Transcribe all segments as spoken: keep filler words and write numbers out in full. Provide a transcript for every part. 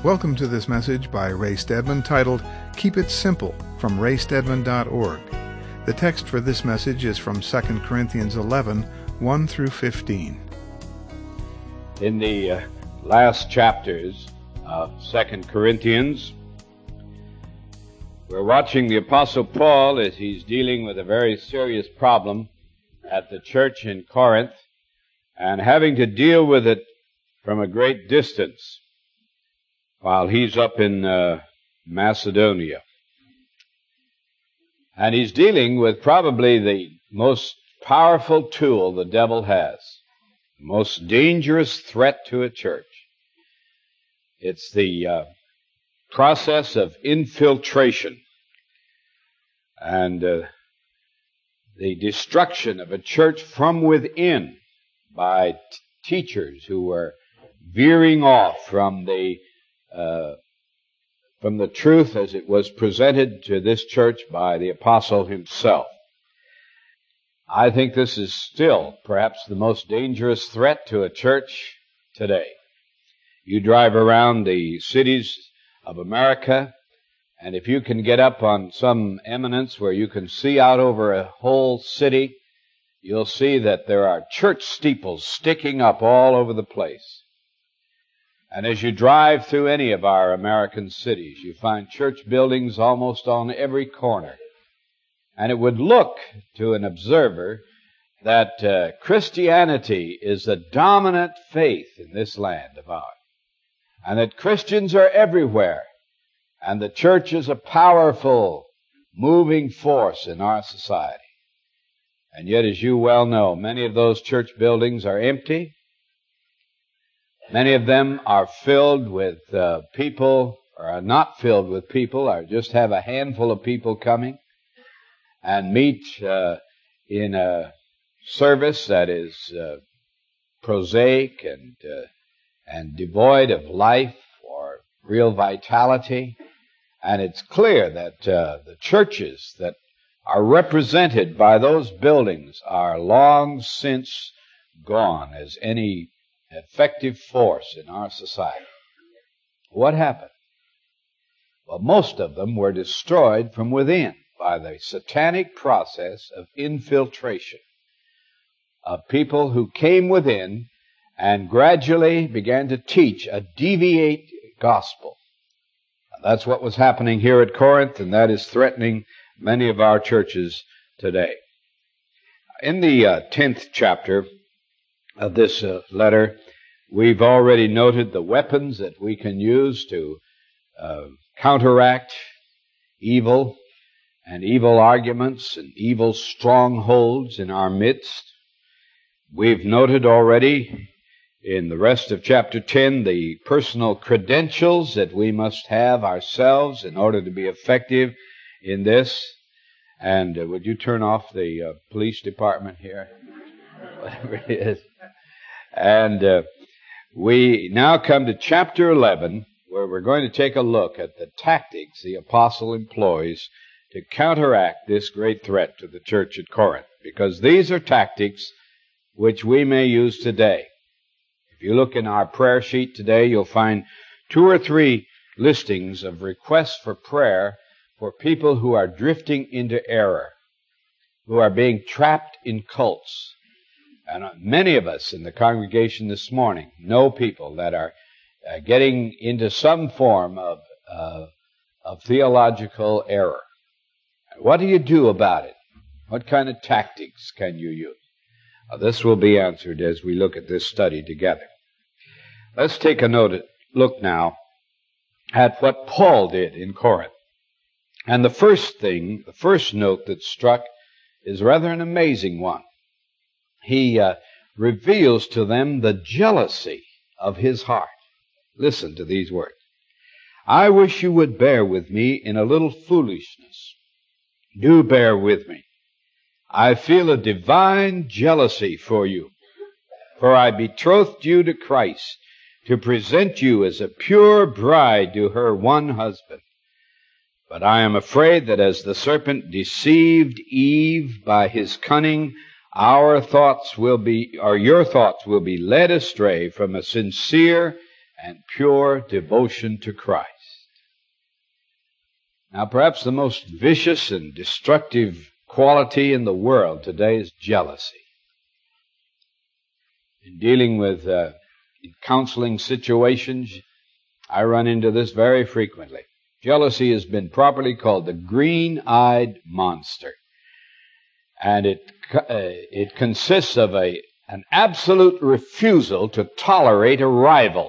Welcome to this message by Ray Stedman titled, Keep It Simple, from ray stedman dot org. The text for this message is from Second Corinthians eleven, one through fifteen. In the uh, last chapters of Second Corinthians, we're watching the Apostle Paul as he's dealing with a very serious problem at the church in Corinth and having to deal with it from a great distance while he's up in uh, Macedonia. And he's dealing with probably the most powerful tool the devil has, the most dangerous threat to a church. It's the uh, process of infiltration and uh, the destruction of a church from within by t- teachers who are veering off from the uh, from the truth as it was presented to this church by the apostle himself. I think this is still perhaps the most dangerous threat to a church today. You drive around the cities of America, and if you can get up on some eminence where you can see out over a whole city, you'll see that there are church steeples sticking up all over the place. And as you drive through any of our American cities, you find church buildings almost on every corner. And it would look to an observer that uh, Christianity is the dominant faith in this land of ours, and that Christians are everywhere, and the church is a powerful, moving force in our society. And yet, as you well know, many of those church buildings are empty. Many of them are filled with uh, people, or are not filled with people, or just have a handful of people coming and meet uh, in a service that is uh, prosaic and uh, and devoid of life or real vitality. And it's clear that uh, the churches that are represented by those buildings are long since gone as any effective force in our society. What happened? Well, most of them were destroyed from within by the satanic process of infiltration of people who came within and gradually began to teach a deviate gospel. And that's what was happening here at Corinth, and that is threatening many of our churches today. In the uh, tenth chapter of this uh, letter, we've already noted the weapons that we can use to uh, counteract evil and evil arguments and evil strongholds in our midst. We've noted already in the rest of chapter ten the personal credentials that we must have ourselves in order to be effective in this. And uh, would you turn off the uh, police department here? Whatever it is. And uh, we now come to chapter eleven, where we're going to take a look at the tactics the apostle employs to counteract this great threat to the church at Corinth, because these are tactics which we may use today. If you look in our prayer sheet today, you'll find two or three listings of requests for prayer for people who are drifting into error, who are being trapped in cults. And many of us in the congregation this morning know people that are uh, getting into some form of, uh, of theological error. What do you do about it? What kind of tactics can you use? Uh, this will be answered as we look at this study together. Let's take a note, look now at what Paul did in Corinth. And the first thing, the first note that struck is rather an amazing one. He uh, reveals to them the jealousy of his heart. Listen to these words. I wish you would bear with me in a little foolishness. Do bear with me. I feel a divine jealousy for you, for I betrothed you to Christ to present you as a pure bride to her one husband. But I am afraid that as the serpent deceived Eve by his cunning, our thoughts will be, or your thoughts will be led astray from a sincere and pure devotion to Christ. Now, perhaps the most vicious and destructive quality in the world today is jealousy. In dealing with uh, counseling situations, I run into this very frequently. Jealousy has been properly called the green-eyed monster. And it uh, it consists of a an absolute refusal to tolerate a rival,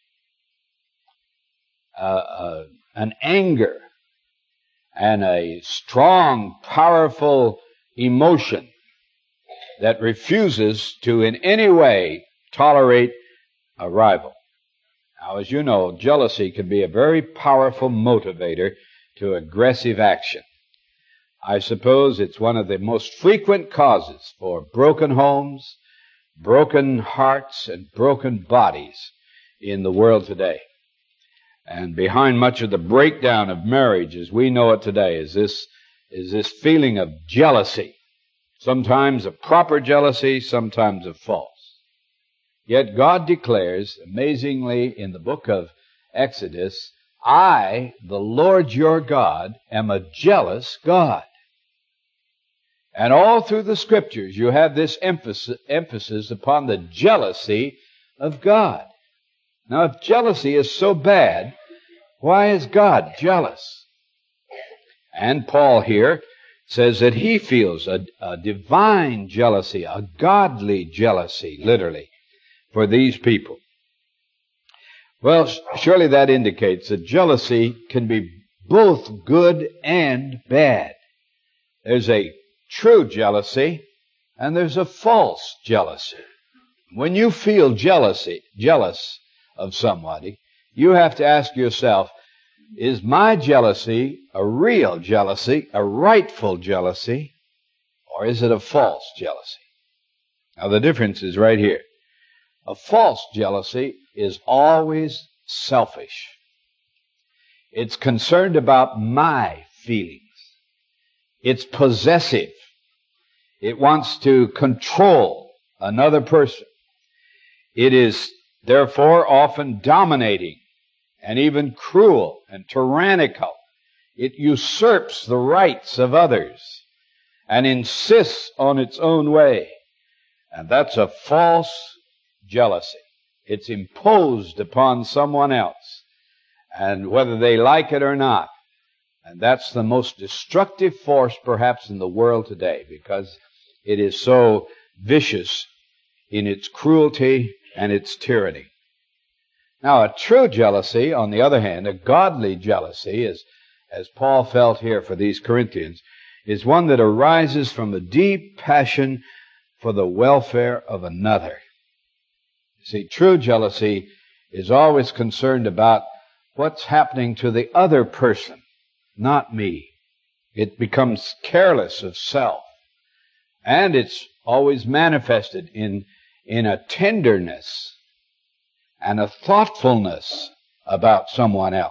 uh, uh, an anger, and a strong, powerful emotion that refuses to in any way tolerate a rival. Now, as you know, jealousy can be a very powerful motivator to aggressive action. I suppose it's one of the most frequent causes for broken homes, broken hearts, and broken bodies in the world today. And behind much of the breakdown of marriage as we know it today is this, is this feeling of jealousy. Sometimes a proper jealousy, sometimes a false. Yet God declares, amazingly in the book of Exodus, I, the Lord your God, am a jealous God. And all through the Scriptures you have this emphasis, emphasis upon the jealousy of God. Now, if jealousy is so bad, why is God jealous? And Paul here says that he feels a, a divine jealousy, a godly jealousy, literally, for these people. Well, surely that indicates that jealousy can be both good and bad. There's a true jealousy and there's a false jealousy. When you feel jealousy, jealous of somebody, you have to ask yourself, is my jealousy a real jealousy, a rightful jealousy, or is it a false jealousy? Now the difference is right here. A false jealousy is always selfish. It's concerned about my feelings. It's possessive. It wants to control another person. It is therefore often dominating and even cruel and tyrannical. It usurps the rights of others and insists on its own way. And that's a false jealousy. It's imposed upon someone else, and whether they like it or not. And that's the most destructive force perhaps in the world today, because it is so vicious in its cruelty and its tyranny. Now, a true jealousy, on the other hand, a godly jealousy, is, as Paul felt here for these Corinthians, is one that arises from a deep passion for the welfare of another. You see, true jealousy is always concerned about what's happening to the other person, not me. It becomes careless of self. And it's always manifested in, in a tenderness and a thoughtfulness about someone else.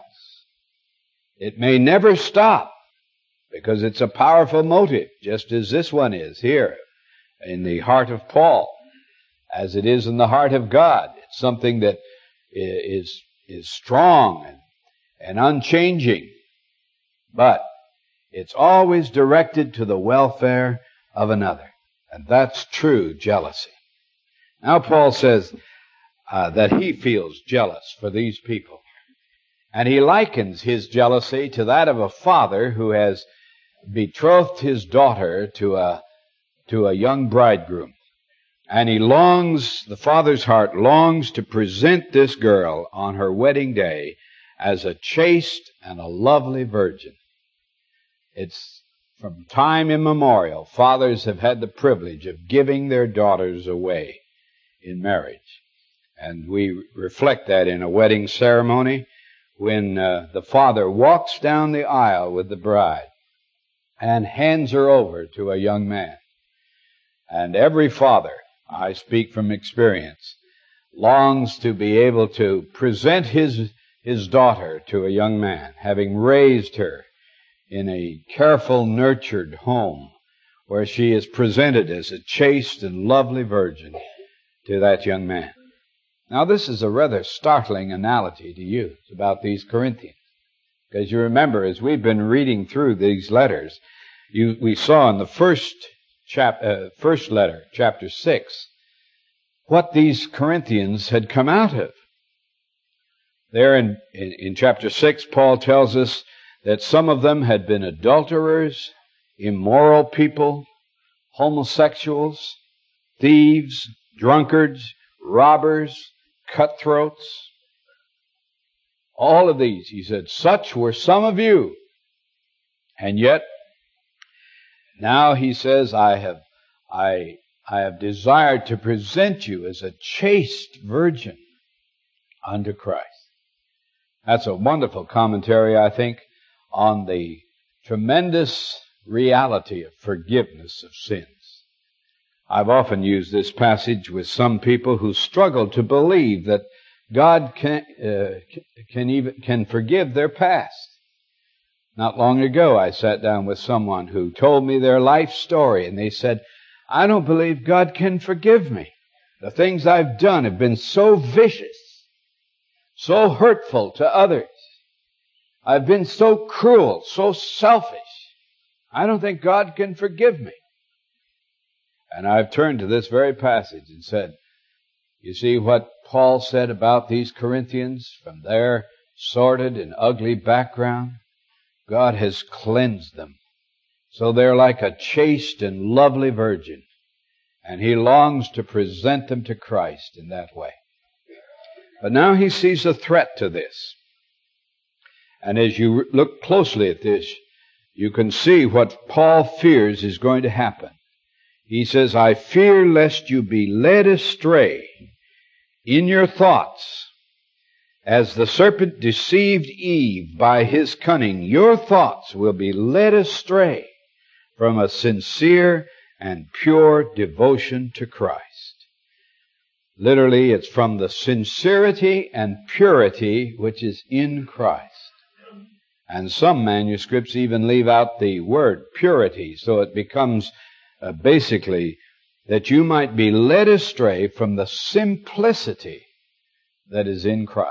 It may never stop because it's a powerful motive, just as this one is here in the heart of Paul, as it is in the heart of God. It's something that is, is strong and, and unchanging, but it's always directed to the welfare of another. And that's true jealousy. Now Paul says uh, that he feels jealous for these people. And he likens his jealousy to that of a father who has betrothed his daughter to a, to a young bridegroom. And he longs, the father's heart longs to present this girl on her wedding day as a chaste and a lovely virgin. It's from time immemorial, fathers have had the privilege of giving their daughters away in marriage. And we reflect that in a wedding ceremony when uh, the father walks down the aisle with the bride and hands her over to a young man. And every father, I speak from experience, longs to be able to present his, his daughter to a young man, having raised her in a careful, nurtured home where she is presented as a chaste and lovely virgin to that young man. Now, this is a rather startling analogy to use about these Corinthians. Because you remember, as we've been reading through these letters, you, we saw in the first, chap, uh, first letter, chapter six, what these Corinthians had come out of. There in, in, in chapter six, Paul tells us that some of them had been adulterers, immoral people, homosexuals, thieves, drunkards, robbers, cutthroats. All of these, he said, such were some of you. And yet, now he says, I have, I, I have desired to present you as a chaste virgin unto Christ. That's a wonderful commentary, I think, on the tremendous reality of forgiveness of sins. I've often used this passage with some people who struggle to believe that God can, uh, can even, can forgive their past. Not long ago, I sat down with someone who told me their life story, and they said, I don't believe God can forgive me. The things I've done have been so vicious, so hurtful to others. I've been so cruel, so selfish. I don't think God can forgive me. And I've turned to this very passage and said, you see what Paul said about these Corinthians from their sordid and ugly background? God has cleansed them. So they're like a chaste and lovely virgin. And he longs to present them to Christ in that way. But now he sees a threat to this. And as you look closely at this, you can see what Paul fears is going to happen. He says, I fear lest you be led astray in your thoughts. As the serpent deceived Eve by his cunning, your thoughts will be led astray from a sincere and pure devotion to Christ. Literally, it's from the sincerity and purity which is in Christ. And some manuscripts even leave out the word purity, so it becomes uh, basically that you might be led astray from the simplicity that is in Christ.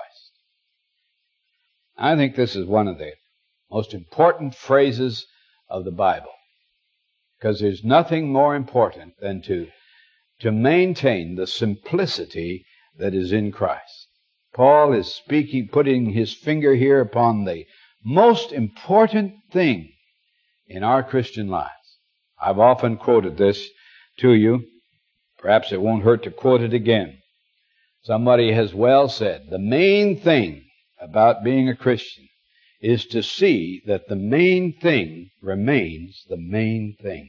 I think this is one of the most important phrases of the Bible, because there's nothing more important than to, to maintain the simplicity that is in Christ. Paul is speaking, putting his finger here upon the most important thing in our Christian lives. I've often quoted this to you. Perhaps it won't hurt to quote it again. Somebody has well said, the main thing about being a Christian is to see that the main thing remains the main thing.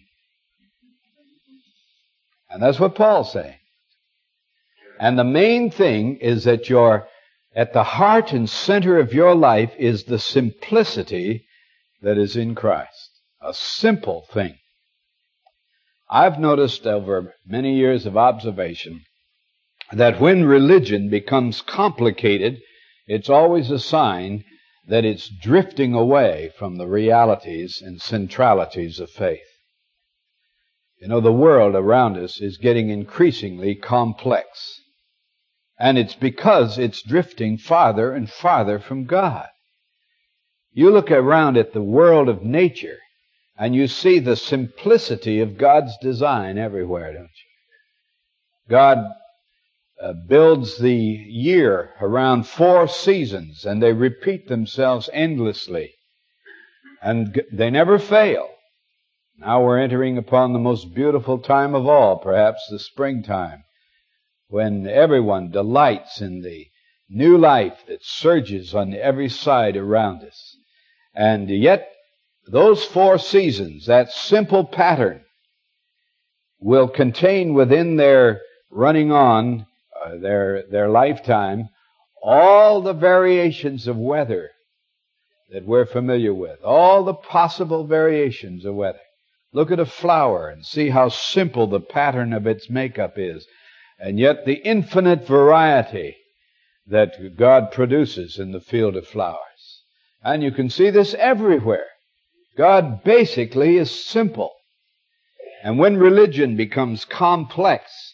And that's what Paul's saying. And the main thing is that you're at the heart and center of your life is the simplicity that is in Christ. A simple thing. I've noticed over many years of observation that when religion becomes complicated, it's always a sign that it's drifting away from the realities and centralities of faith. You know, the world around us is getting increasingly complex. And it's because it's drifting farther and farther from God. You look around at the world of nature, and you see the simplicity of God's design everywhere, don't you? God uh, builds the year around four seasons, and they repeat themselves endlessly. And g- they never fail. Now we're entering upon the most beautiful time of all, perhaps the springtime, when everyone delights in the new life that surges on every side around us. And yet, those four seasons, that simple pattern, will contain within their running on, uh, their, their lifetime, all the variations of weather that we're familiar with, all the possible variations of weather. Look at a flower and see how simple the pattern of its makeup is. And yet the infinite variety that God produces in the field of flowers. And you can see this everywhere. God basically is simple. And when religion becomes complex,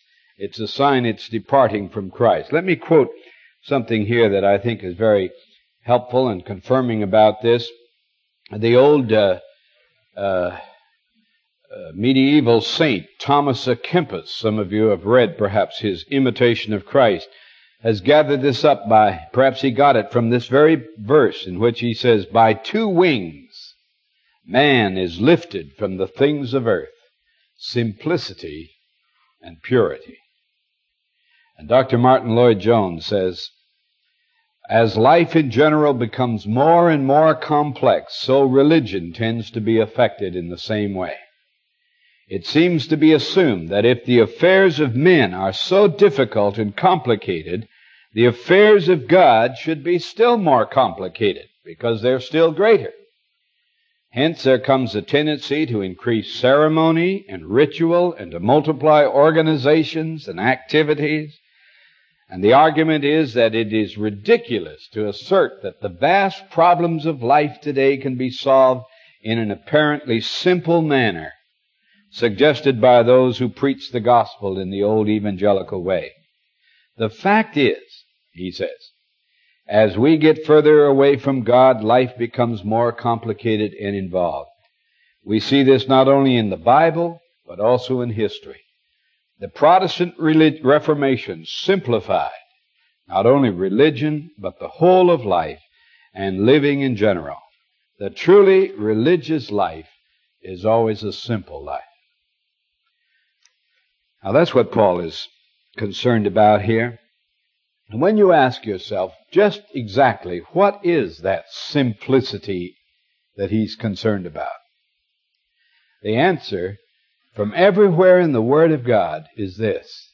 it's a sign it's departing from Christ. Let me quote something here that I think is very helpful and confirming about this. The old uh, uh, uh, medieval saint, Thomas à Kempis, some of you have read perhaps his Imitation of Christ, has gathered this up by, perhaps he got it from this very verse in which he says, "By two wings man is lifted from the things of earth, simplicity and purity." And Doctor Martin Lloyd-Jones says, "As life in general becomes more and more complex, so religion tends to be affected in the same way. It seems to be assumed that if the affairs of men are so difficult and complicated, the affairs of God should be still more complicated, because they're still greater. Hence there comes a tendency to increase ceremony and ritual and to multiply organizations and activities. And the argument is that it is ridiculous to assert that the vast problems of life today can be solved in an apparently simple manner, suggested by those who preach the gospel in the old evangelical way. The fact is," he says, "as we get further away from God, life becomes more complicated and involved. We see this not only in the Bible, but also in history. The Protestant Reformation simplified not only religion, but the whole of life and living in general. The truly religious life is always a simple life." Now that's what Paul is concerned about here. And when you ask yourself just exactly what is that simplicity that he's concerned about, the answer from everywhere in the Word of God is this: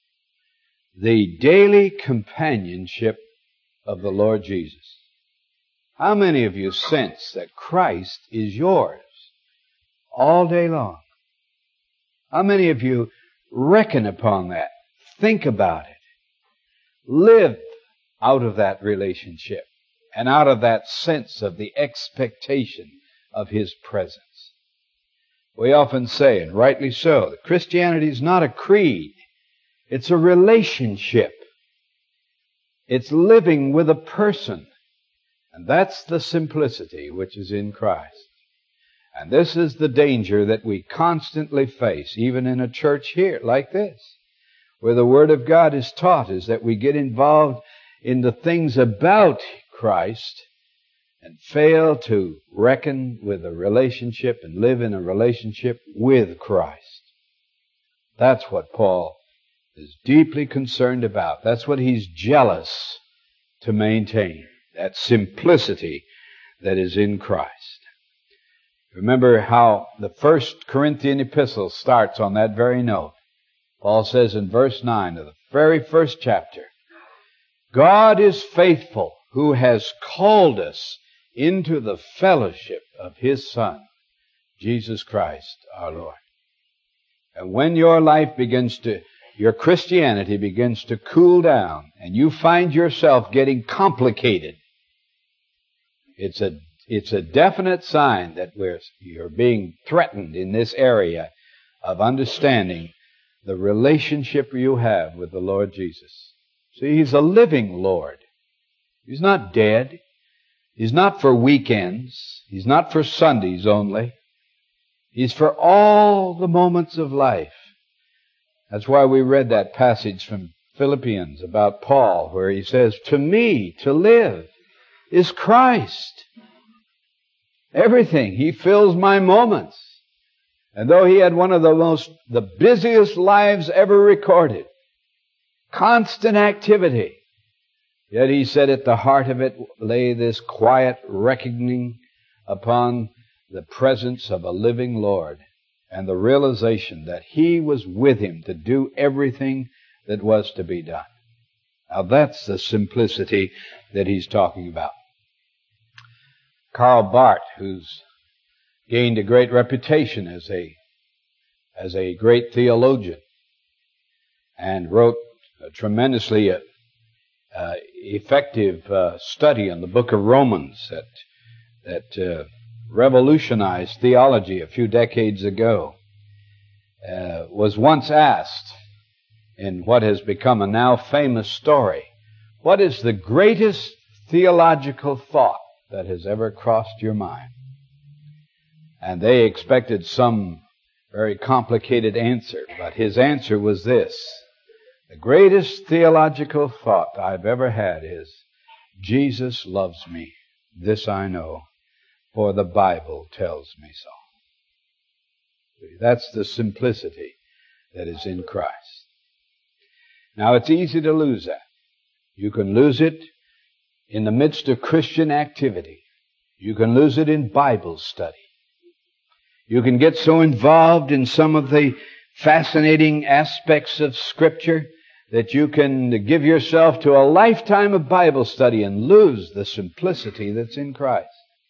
the daily companionship of the Lord Jesus. How many of you sense that Christ is yours all day long? How many of you reckon upon that? Think about it. Live out of that relationship and out of that sense of the expectation of His presence. We often say, and rightly so, that Christianity is not a creed. It's a relationship. It's living with a person. And that's the simplicity which is in Christ. And this is the danger that we constantly face, even in a church here like this, where the Word of God is taught, is that we get involved in the things about Christ and fail to reckon with a relationship and live in a relationship with Christ. That's what Paul is deeply concerned about. That's what he's jealous to maintain, that simplicity that is in Christ. Remember how the first Corinthian epistle starts on that very note. Paul says in verse nine of the very first chapter, "God is faithful, who has called us into the fellowship of His Son, Jesus Christ our Lord." And when your life begins to, your Christianity begins to cool down, and you find yourself getting complicated, it's a, it's a definite sign that we're, you're being threatened in this area of understanding the relationship you have with the Lord Jesus. See, He's a living Lord. He's not dead. He's not for weekends. He's not for Sundays only. He's for all the moments of life. That's why we read that passage from Philippians about Paul, where he says, "To me, to live is Christ." Everything. He fills my moments. And though he had one of the most, the busiest lives ever recorded, constant activity, yet he said at the heart of it lay this quiet reckoning upon the presence of a living Lord and the realization that He was with him to do everything that was to be done. Now that's the simplicity that he's talking about. Karl Barth, who's gained a great reputation as a as a great theologian, and wrote a tremendously uh, uh, effective uh, study on the book of Romans that that uh, revolutionized theology a few decades ago, uh, was once asked in what has become a now famous story. What is the greatest theological thought that has ever crossed your mind? And they expected some very complicated answer, but his answer was this: the greatest theological thought I've ever had is, Jesus loves me. This I know, for the Bible tells me so. That's the simplicity that is in Christ. Now, it's easy to lose that. You can lose it in the midst of Christian activity. You can lose it in Bible study. You can get so involved in some of the fascinating aspects of Scripture that you can give yourself to a lifetime of Bible study and lose the simplicity that's in Christ.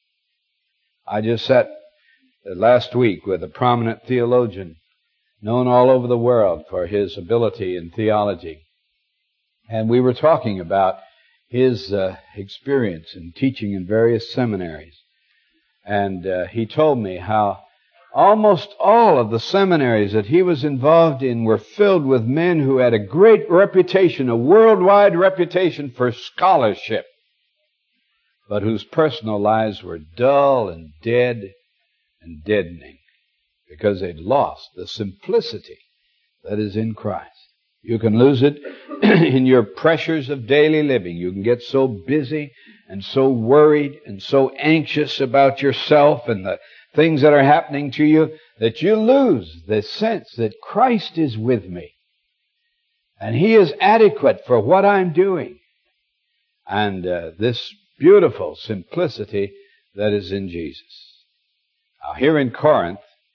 I just sat last week with a prominent theologian known all over the world for his ability in theology. And we were talking about his uh, experience in teaching in various seminaries. And uh, he told me how almost all of the seminaries that he was involved in were filled with men who had a great reputation, a worldwide reputation for scholarship, but whose personal lives were dull and dead and deadening because they'd lost the simplicity that is in Christ. You can lose it in your pressures of daily living. You can get so busy and so worried and so anxious about yourself and the things that are happening to you that you lose the sense that Christ is with me and He is adequate for what I'm doing. And uh, this beautiful simplicity that is in Jesus. Now, here in Corinth,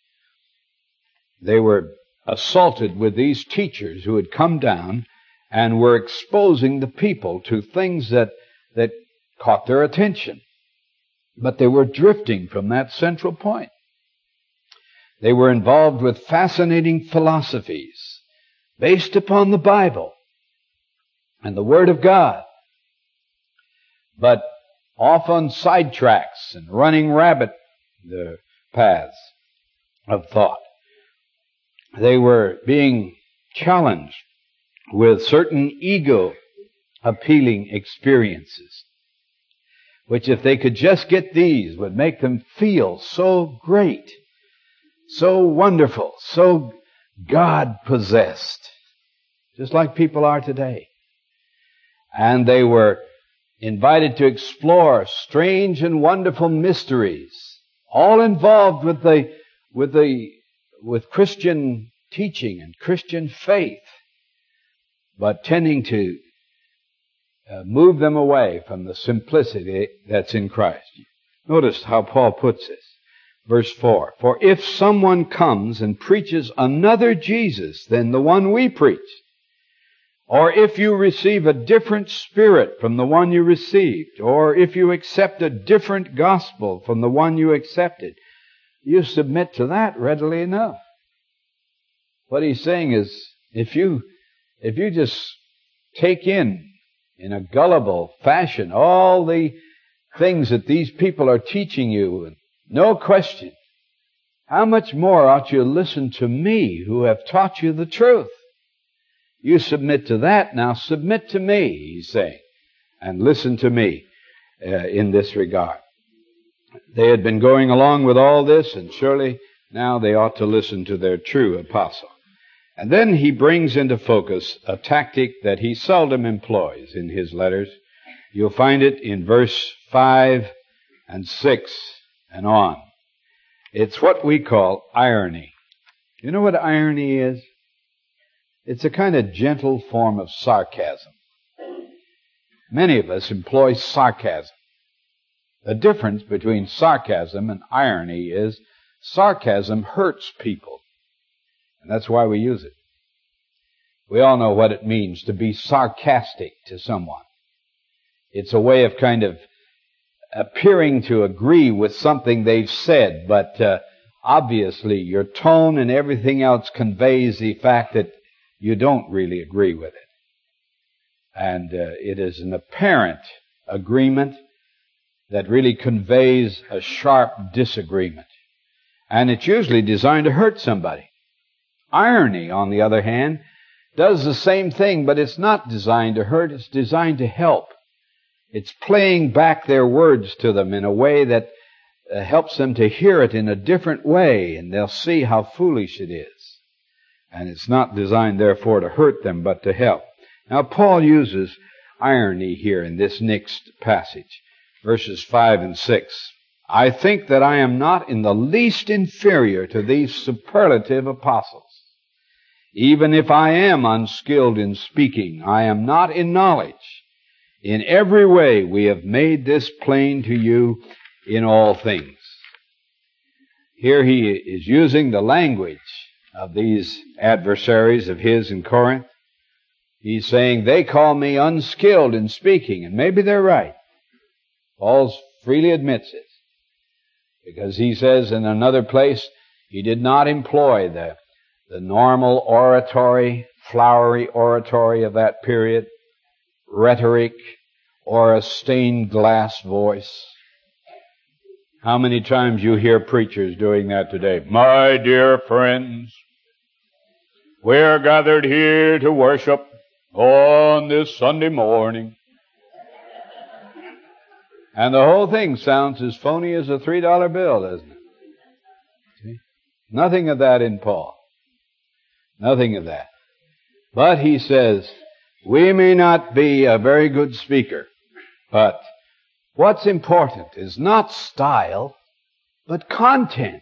they were assaulted with these teachers who had come down and were exposing the people to things that, that caught their attention. But they were drifting from that central point. They were involved with fascinating philosophies based upon the Bible and the Word of God, but off on sidetracks and running rabbit the paths of thought. They were being challenged with certain ego-appealing experiences, which if they could just get these would make them feel so great, so wonderful, so God-possessed, just like people are today. And they were invited to explore strange and wonderful mysteries, all involved with the, with the, with Christian teaching and Christian faith, but tending to uh, move them away from the simplicity that's in Christ. Notice how Paul puts this. Verse four, for if someone comes and preaches another Jesus than the one we preach, or if you receive a different spirit from the one you received, or if you accept a different gospel from the one you accepted, you submit to that readily enough. What he's saying is, if you, if you just take in, in a gullible fashion, all the things that these people are teaching you, no question, how much more ought you listen to me who have taught you the truth? You submit to that, now submit to me, he's saying, and listen to me uh, in this regard. They had been going along with all this, and surely now they ought to listen to their true apostle. And then he brings into focus a tactic that he seldom employs in his letters. You'll find it in verse five and six and on. It's what we call irony. You know what irony is? It's a kind of gentle form of sarcasm. Many of us employ sarcasm. The difference between sarcasm and irony is sarcasm hurts people. And that's why we use it. We all know what it means to be sarcastic to someone. It's a way of kind of appearing to agree with something they've said, but uh, obviously your tone and everything else conveys the fact that you don't really agree with it. And uh, it is an apparent agreement that really conveys a sharp disagreement. And it's usually designed to hurt somebody. Irony, on the other hand, does the same thing, but it's not designed to hurt, it's designed to help. It's playing back their words to them in a way that uh, helps them to hear it in a different way, and they'll see how foolish it is. And it's not designed, therefore, to hurt them, but to help. Now, Paul uses irony here in this next passage, verses five and six. I think that I am not in the least inferior to these superlative apostles. Even if I am unskilled in speaking, I am not in knowledge. In every way we have made this plain to you in all things. Here he is using the language of these adversaries of his in Corinth. He's saying, they call me unskilled in speaking, and maybe they're right. Paul freely admits it, because he says in another place, he did not employ the, the normal oratory, flowery oratory of that period, rhetoric, or a stained glass voice. How many times you hear preachers doing that today? My dear friends, we're gathered here to worship on this Sunday morning. And the whole thing sounds as phony as a three dollar bill, doesn't it? See? Nothing of that in Paul. Nothing of that. But he says, we may not be a very good speaker, but what's important is not style, but content.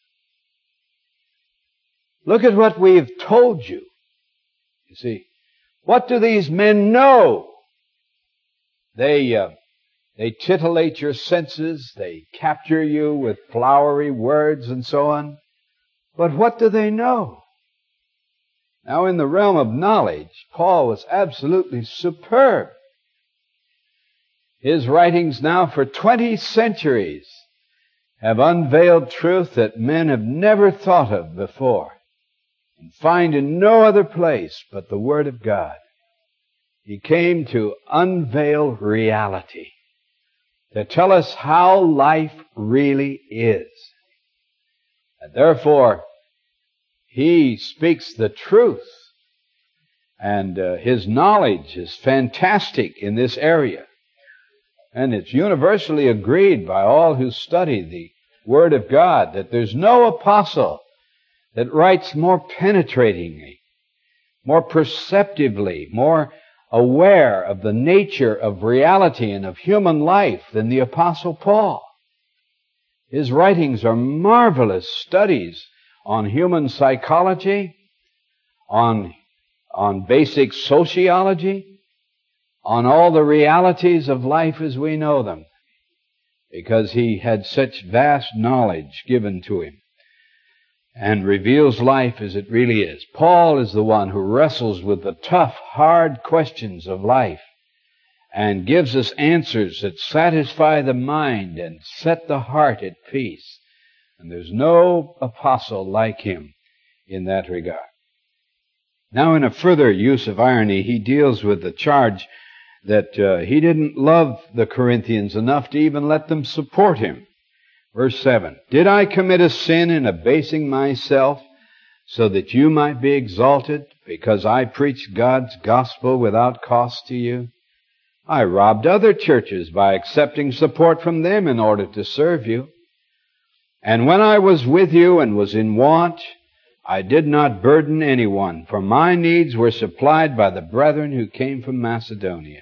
Look at what we've told you. You see, what do these men know? They, uh, they titillate your senses, they capture you with flowery words and so on. But what do they know? Now, in the realm of knowledge, Paul was absolutely superb. His writings now for twenty centuries have unveiled truth that men have never thought of before and find in no other place but the Word of God. He came to unveil reality, to tell us how life really is. And therefore, he speaks the truth, and uh, his knowledge is fantastic in this area. And it's universally agreed by all who study the Word of God that there's no apostle that writes more penetratingly, more perceptively, more aware of the nature of reality and of human life than the Apostle Paul. His writings are marvelous studies on human psychology, on, on basic sociology, on all the realities of life as we know them, because he had such vast knowledge given to him and reveals life as it really is. Paul is the one who wrestles with the tough, hard questions of life and gives us answers that satisfy the mind and set the heart at peace. And there's no apostle like him in that regard. Now, in a further use of irony, he deals with the charge that uh, he didn't love the Corinthians enough to even let them support him. Verse seven, did I commit a sin in abasing myself so that you might be exalted because I preached God's gospel without cost to you? I robbed other churches by accepting support from them in order to serve you. And when I was with you and was in want, I did not burden anyone, for my needs were supplied by the brethren who came from Macedonia.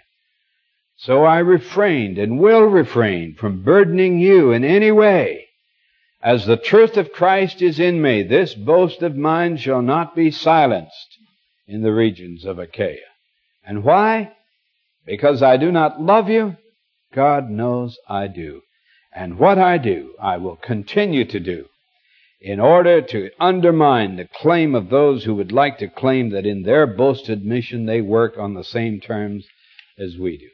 So I refrained and will refrain from burdening you in any way. As the truth of Christ is in me, this boast of mine shall not be silenced in the regions of Achaia. And why? Because I do not love you? God knows I do. And what I do, I will continue to do, in order to undermine the claim of those who would like to claim that in their boasted mission they work on the same terms as we do.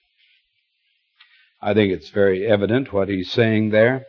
I think it's very evident what he's saying there.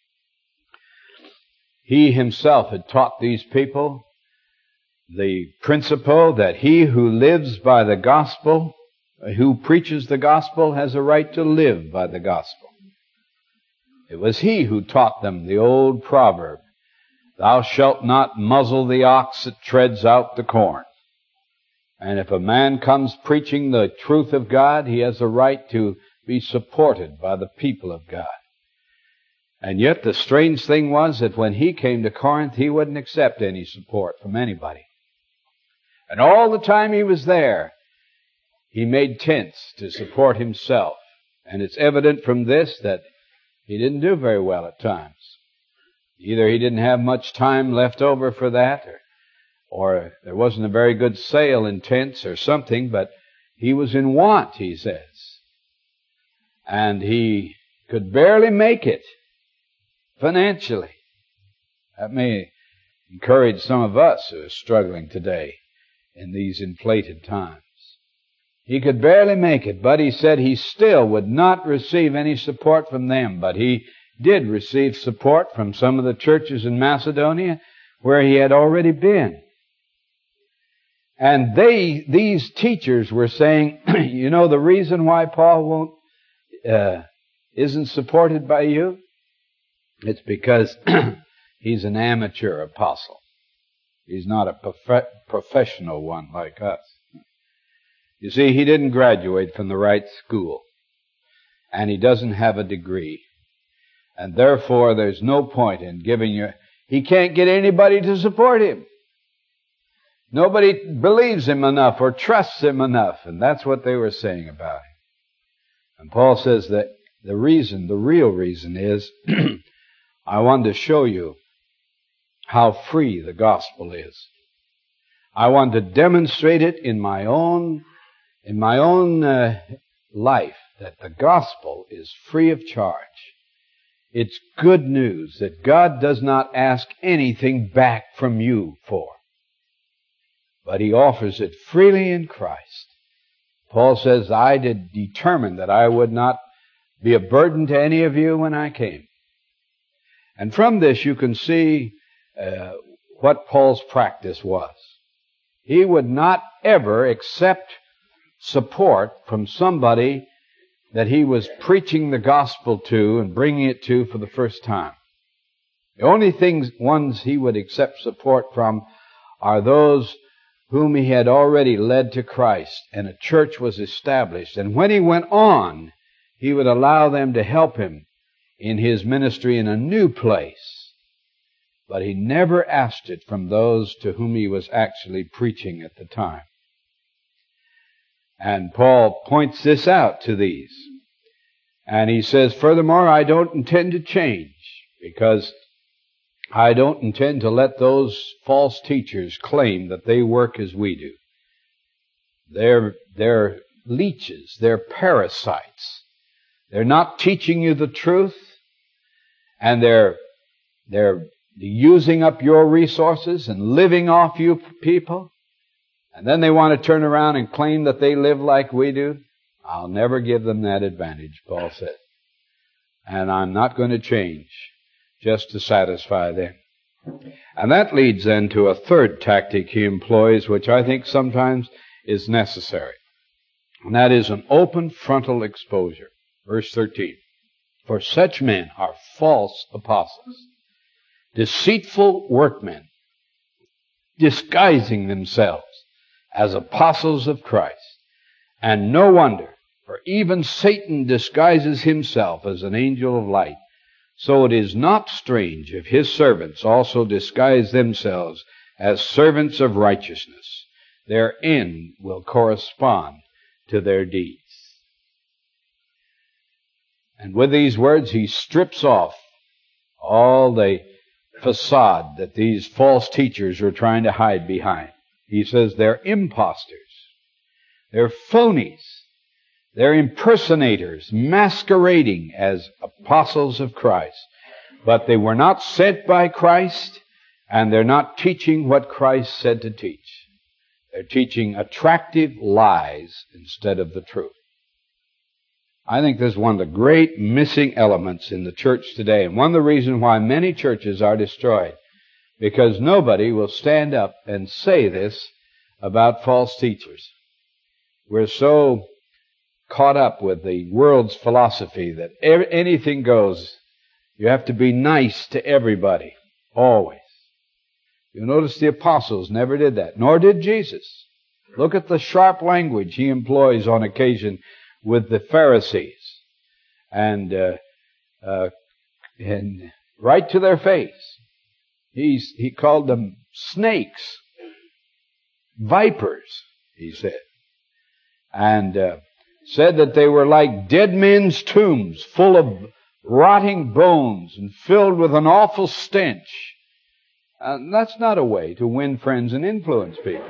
He himself had taught these people the principle that he who lives by the gospel, who preaches the gospel, has a right to live by the gospel. It was he who taught them the old proverb, thou shalt not muzzle the ox that treads out the corn. And if a man comes preaching the truth of God, he has a right to be supported by the people of God. And yet the strange thing was that when he came to Corinth, he wouldn't accept any support from anybody. And all the time he was there, he made tents to support himself. And it's evident from this that he didn't do very well at times. Either he didn't have much time left over for that, or, or there wasn't a very good sale in tents or something, but he was in want, he says. And he could barely make it financially. That may encourage some of us who are struggling today in these inflated times. He could barely make it, but he said he still would not receive any support from them. But he did receive support from some of the churches in Macedonia where he had already been. And they, these teachers were saying, you know, the reason why Paul won't, uh, isn't supported by you? It's because he's an amateur apostle. He's not a prof- professional one like us. You see, he didn't graduate from the right school, and he doesn't have a degree. And therefore, there's no point in giving you... He can't get anybody to support him. Nobody believes him enough or trusts him enough, and that's what they were saying about him. And Paul says that the reason, the real reason is, I wanted to show you how free the gospel is. I wanted to demonstrate it in my own in my own uh, life, that the gospel is free of charge. It's good news that God does not ask anything back from you for, but he offers it freely in Christ. Paul says, I did determine that I would not be a burden to any of you when I came. And from this you can see uh, what Paul's practice was. He would not ever accept support from somebody that he was preaching the gospel to and bringing it to for the first time. The only things, ones he would accept support from are those whom he had already led to Christ, and a church was established. And when he went on, he would allow them to help him in his ministry in a new place. But he never asked it from those to whom he was actually preaching at the time. And Paul points this out to these. And he says, furthermore, I don't intend to change, because I don't intend to let those false teachers claim that they work as we do. They're, they're leeches. They're parasites. They're not teaching you the truth, and they're, they're using up your resources and living off you people. And then they want to turn around and claim that they live like we do. I'll never give them that advantage, Paul said. And I'm not going to change just to satisfy them. And that leads then to a third tactic he employs, which I think sometimes is necessary. And that is an open frontal exposure. Verse thirteen. For such men are false apostles, deceitful workmen, disguising themselves as apostles of Christ. And no wonder, for even Satan disguises himself as an angel of light. So it is not strange if his servants also disguise themselves as servants of righteousness. Their end will correspond to their deeds. And with these words, he strips off all the facade that these false teachers were trying to hide behind. He says they're imposters. They're phonies. They're impersonators, masquerading as apostles of Christ. But they were not sent by Christ, and they're not teaching what Christ said to teach. They're teaching attractive lies instead of the truth. I think this is one of the great missing elements in the church today, and one of the reasons why many churches are destroyed. Because nobody will stand up and say this about false teachers. We're so caught up with the world's philosophy that anything goes. You have to be nice to everybody, always. You notice the apostles never did that, nor did Jesus. Look at the sharp language he employs on occasion with the Pharisees. And, uh, uh, and right to their face. He's, he called them snakes, vipers, he said. And uh, said that they were like dead men's tombs, full of rotting bones and filled with an awful stench. And that's not a way to win friends and influence people.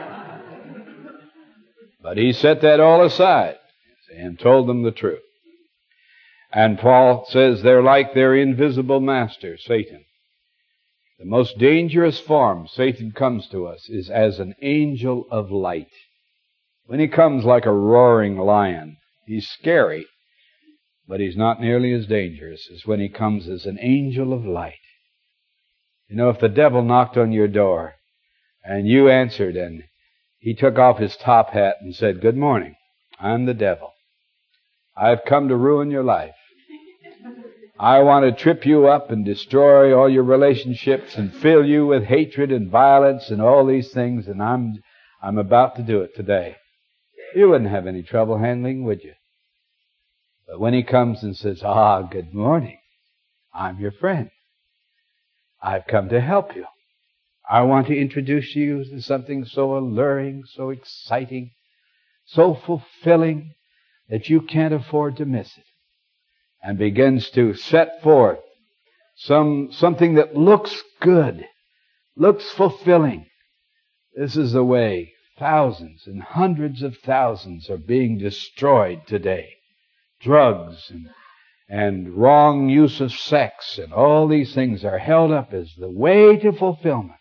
But he set that all aside and told them the truth. And Paul says they're like their invisible master, Satan. The most dangerous form Satan comes to us is as an angel of light. When he comes like a roaring lion, he's scary, but he's not nearly as dangerous as when he comes as an angel of light. You know, if the devil knocked on your door and you answered and he took off his top hat and said, "Good morning, I'm the devil. I've come to ruin your life. I want to trip you up and destroy all your relationships and fill you with hatred and violence and all these things, and I'm I'm about to do it today." You wouldn't have any trouble handling, would you? But when he comes and says, "Ah, good morning. I'm your friend. I've come to help you. I want to introduce you to something so alluring, so exciting, so fulfilling that you can't afford to miss it," and begins to set forth some something that looks good, looks fulfilling. This is the way thousands and hundreds of thousands are being destroyed today. Drugs and, and wrong use of sex and all these things are held up as the way to fulfillment.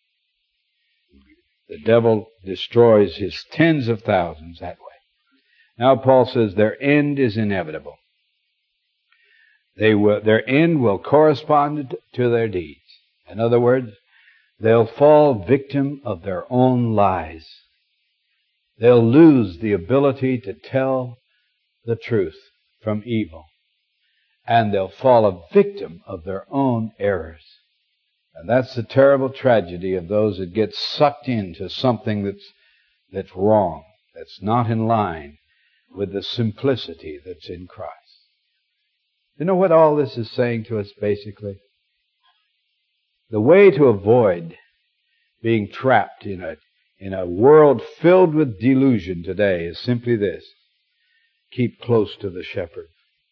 The devil destroys his tens of thousands that way. Now Paul says their end is inevitable. They will, their end will correspond to their deeds. In other words, they'll fall victim of their own lies. They'll lose the ability to tell the truth from evil. And they'll fall a victim of their own errors. And that's the terrible tragedy of those that get sucked into something that's, that's wrong, that's not in line with the simplicity that's in Christ. You know what all this is saying to us basically? The way to avoid being trapped in a, in a world filled with delusion today is simply this: keep close to the shepherd.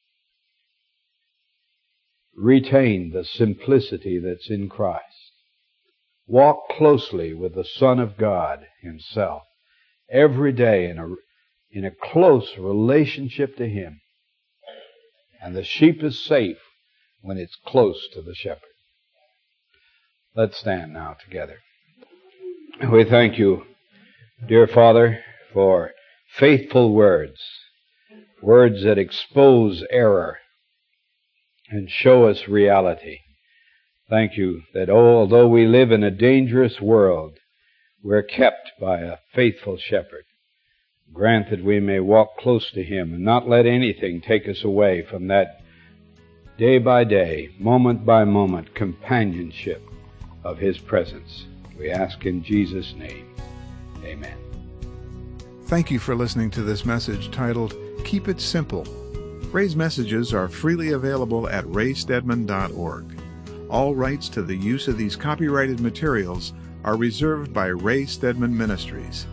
Retain the simplicity that's in Christ. Walk closely with the Son of God himself every day in a, in a close relationship to him. And the sheep is safe when it's close to the shepherd. Let's stand now together. We thank you, dear Father, for faithful words, words that expose error and show us reality. Thank you that although we live in a dangerous world, we're kept by a faithful shepherd. Grant that we may walk close to him and not let anything take us away from that day by day, moment by moment companionship of his presence. We ask in Jesus' name. Amen. Thank you for listening to this message titled, Keep It Simple. Ray's messages are freely available at ray stedman dot org. All rights to the use of these copyrighted materials are reserved by Ray Stedman Ministries.